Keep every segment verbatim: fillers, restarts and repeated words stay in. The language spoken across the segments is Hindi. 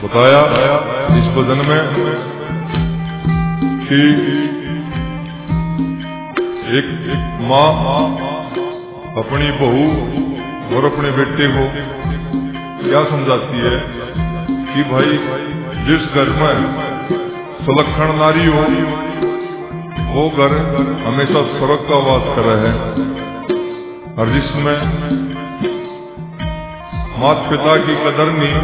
बताया इस भजन में कि एक, एक माँ अपनी बहू और अपने बेटे को क्या समझाती है कि भाई जिस घर में सुलक्षण नारी हो वो घर हमेशा स्वर्ग का वास कर रहे हैं, और जिसमें माता पिता की कदर नहीं,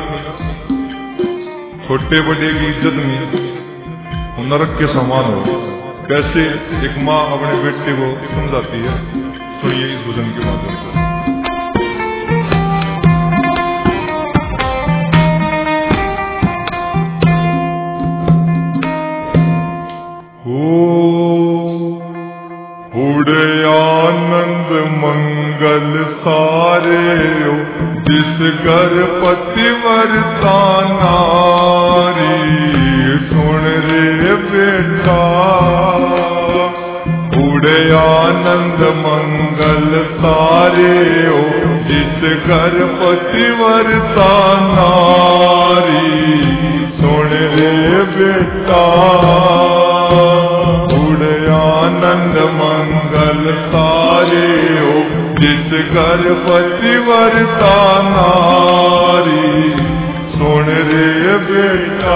छोटे बड़े की इज्जत नहीं, नरक के समान हो। कैसे एक माँ अपने बेटे को समझाती है, सुनिए इस भजन के माध्यम से। उड़े आनंद मंगल सारे हो, जिस घर पतिव्रता नारी, सुन रे बेटा। उड़े आनंद मंगल सारे हो, जिस घर पतिव्रता नारी, सुन रे बेटा। उड़े आनंद मंगल सारे हो, जिस घर पतिव्रता नारी, सुन रे बेटा।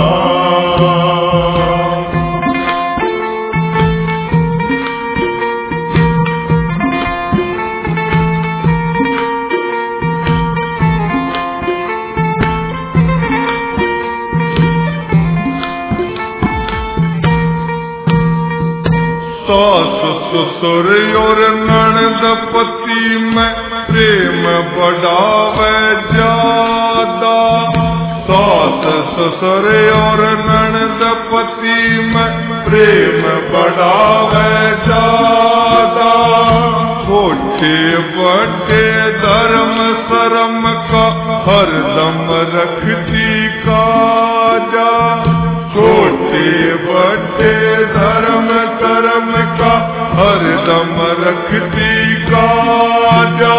सास ससुर और ननद पति में प्रेम बढ़ावे ज्यादा। सास ससुर और ननद पति में प्रेम बढ़ावे ज्यादा। छोटे बड़े धर्म शर्म का हरदम रखती काजा। छोटे बड़े धर्म कर्म का हरदम रखती काजा।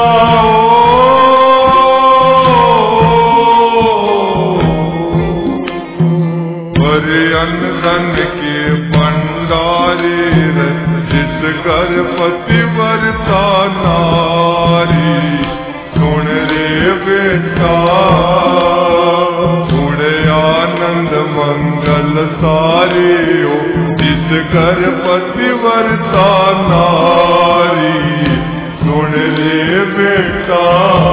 बड़े अन्न धन के भंडारे, जिस घर पतिव्रता नारी, सुन रे बेटा। उड़े आनंद मंगल सारे हो, जिस घर पतिव्रता नारी, सुन रे बेटा।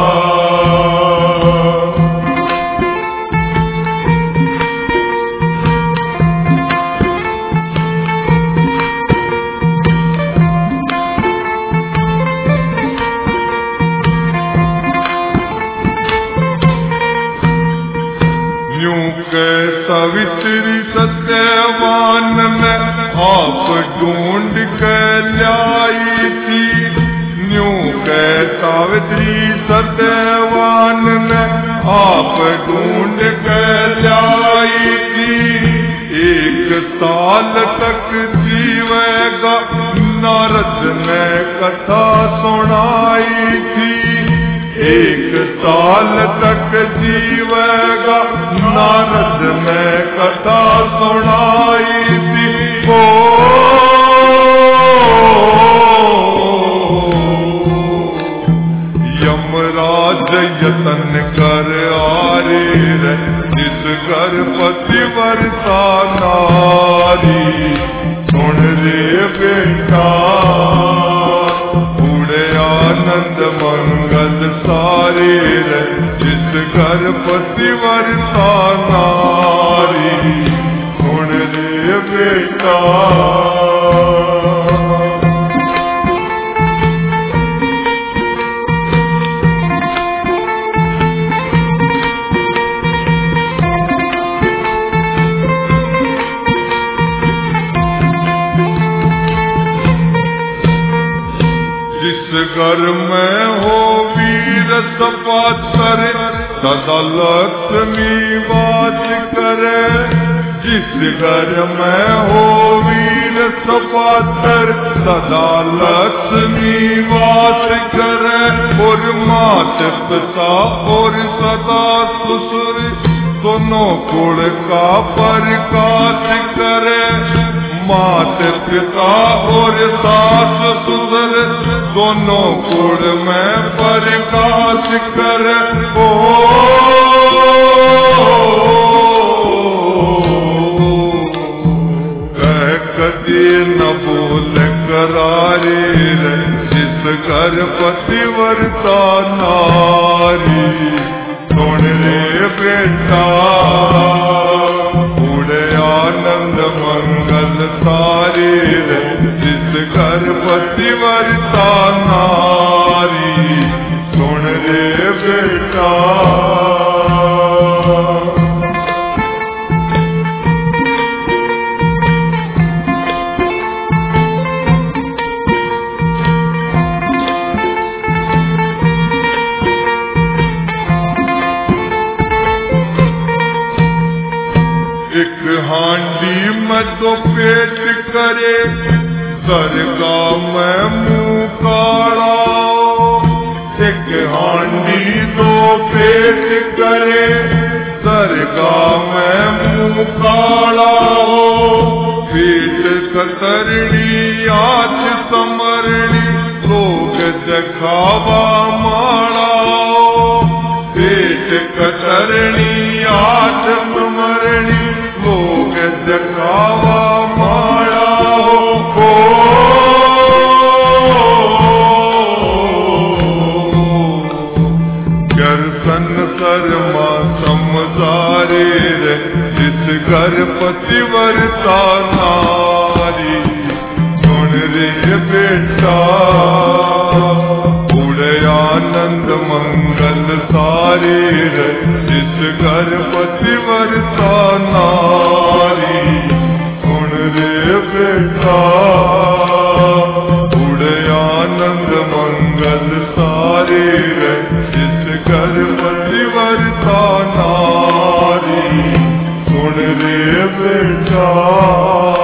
सावित्री सत्यवान में आप ढूंढ कर लाई थी। न्यू के सावित्री सत्यवान में आप ढूंढ कर लाई थी। एक साल तक जीवेगा नारद ने कथा सुनाई थी। एक साल तक जीवेगा नारद ने कथा सुनाई थी। ओ यमराज यतन कर आरे रे, जिस घर पतिव्रता नारी, सुन रे बेटा। उड़े आनंद मंगल सारे रे, जिस घर पतिव्रता नारी, सुन रे बेटा। घर में हो वीर सपातर, सदा लक्ष्मी वास करे। जिस घर में हो वीर सपातर, सदा लक्ष्मी वास करे। और मात पिता और सदा ससुर दोनों कुल का प्रकाश करे, माता पिता और सास ससुर दोनों कुल में प्रकाश करे। ओ कह कदी न बोल करारे रे, जिस घर पतिव्रता नारी, सुन रे बेटा उड़े आनंद मंगल सारे रे, जिस घर पतिव्रता नारी, सुन रे बेटा। एक हांडी में तो पेट करे, दरगाह में मुंह काड़ा। एक हांडी दो पेट करे, दरगाह में मुंह काड़ा। पेट कतरनी आँच समरनी, लोग दिखावा माड़ा। पेट कतरनी आँच समरनी, लोग दिखावा माड़ा। हो गर्सन शर्मा समझारे रे, जिस घर पतिव्रता नारी, सुन रे बेटा उड़े आनंद मंगल सारे रे, जिस घर पतिव्रता नारी, सुन रे बेटा उड़े आनंद मंगल सारे रे, जिस घर पतिव्रता नारी, सुन रे बेटा।